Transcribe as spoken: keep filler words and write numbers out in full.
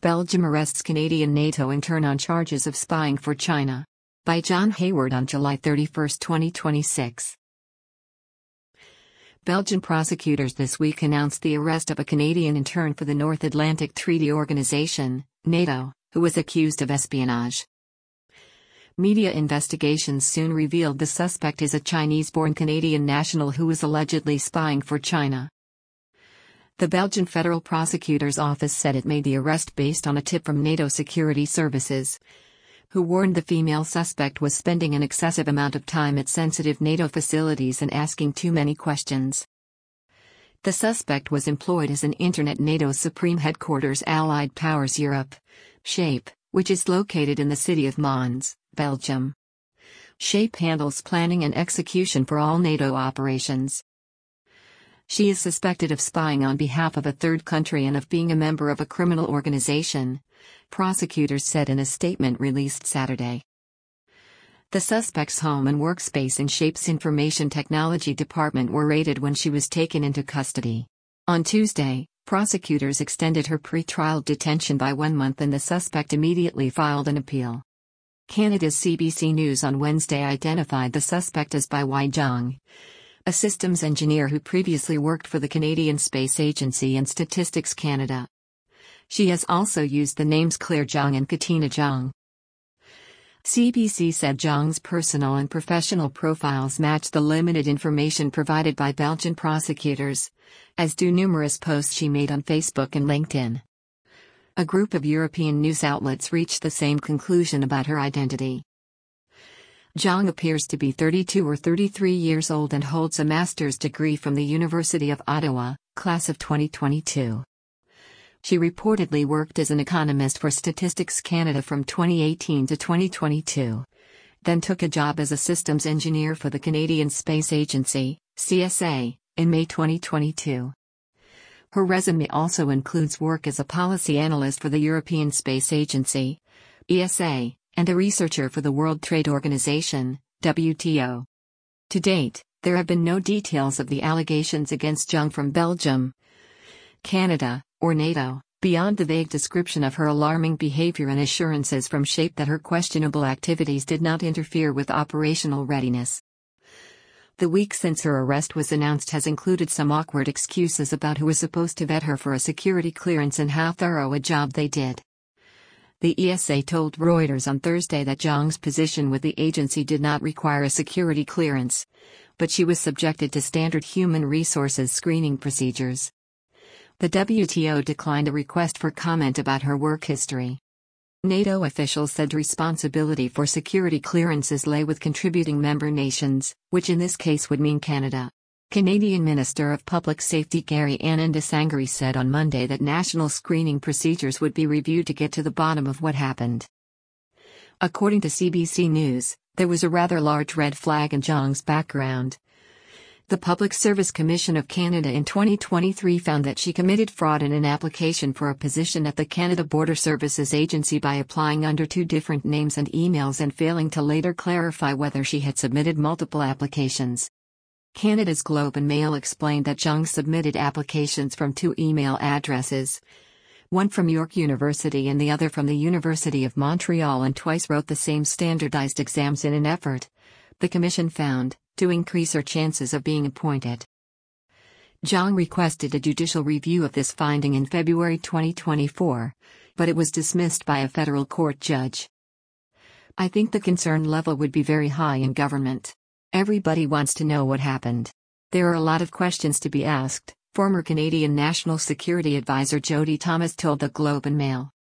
Belgium arrests Canadian NATO intern on charges of spying for China. By John Hayward on July thirty-first, twenty twenty-six. Belgian prosecutors this week announced the arrest of a Canadian intern for the North Atlantic Treaty Organization, NATO, who was accused of espionage. Media investigations soon revealed the suspect is a Chinese-born Canadian national who was allegedly spying for China. The Belgian Federal Prosecutor's Office said it made the arrest based on a tip from NATO security services, who warned the female suspect was spending an excessive amount of time at sensitive NATO facilities and asking too many questions. The suspect was employed as an intern at NATO's Supreme Headquarters Allied Powers Europe, SHAPE, which is located in the city of Mons, Belgium. SHAPE handles planning and execution for all NATO operations. She is suspected of spying on behalf of a third country and of being a member of a criminal organization, prosecutors said in a statement released Saturday. The suspect's home and workspace in SHAPE's Information Technology Department were raided when she was taken into custody. On Tuesday, prosecutors extended her pre-trial detention by one month and the suspect immediately filed an appeal. Canada's C B C News on Wednesday identified the suspect as Bai Wai Zhang, a systems engineer who previously worked for the Canadian Space Agency and Statistics Canada. She has also used the names Claire Zhang and Katina Zhang. C B C said Zhang's personal and professional profiles match the limited information provided by Belgian prosecutors, as do numerous posts she made on Facebook and LinkedIn. A group of European news outlets reached the same conclusion about her identity. Zhang appears to be thirty-two or thirty-three years old and holds a master's degree from the University of Ottawa, class of twenty twenty-two. She reportedly worked as an economist for Statistics Canada from twenty eighteen to twenty twenty-two, then took a job as a systems engineer for the Canadian Space Agency, C S A, in May twenty twenty-two. Her resume also includes work as a policy analyst for the European Space Agency, E S A, and a researcher for the World Trade Organization, W T O. To date, there have been no details of the allegations against Zhang from Belgium, Canada, or NATO, beyond the vague description of her alarming behavior and assurances from SHAPE that her questionable activities did not interfere with operational readiness. The week since her arrest was announced has included some awkward excuses about who was supposed to vet her for a security clearance and how thorough a job they did. The E S A told Reuters on Thursday that Zhang's position with the agency did not require a security clearance, but she was subjected to standard human resources screening procedures. The W T O declined a request for comment about her work history. NATO officials said responsibility for security clearances lay with contributing member nations, which in this case would mean Canada. Canadian Minister of Public Safety Gary Anand-Desangri said on Monday that national screening procedures would be reviewed to get to the bottom of what happened. According to C B C News, there was a rather large red flag in Zhang's background. The Public Service Commission of Canada in twenty twenty-three found that she committed fraud in an application for a position at the Canada Border Services Agency by applying under two different names and emails and failing to later clarify whether she had submitted multiple applications. Canada's Globe and Mail explained that Zhang submitted applications from two email addresses, one from York University and the other from the University of Montreal, and twice wrote the same standardized exams in an effort, the Commission found, to increase her chances of being appointed. Zhang requested a judicial review of this finding in February twenty twenty-four, but it was dismissed by a federal court judge. I think the concern level would be very high in government. Everybody wants to know what happened. There are a lot of questions to be asked, former Canadian National Security Advisor Jody Thomas told the Globe and Mail.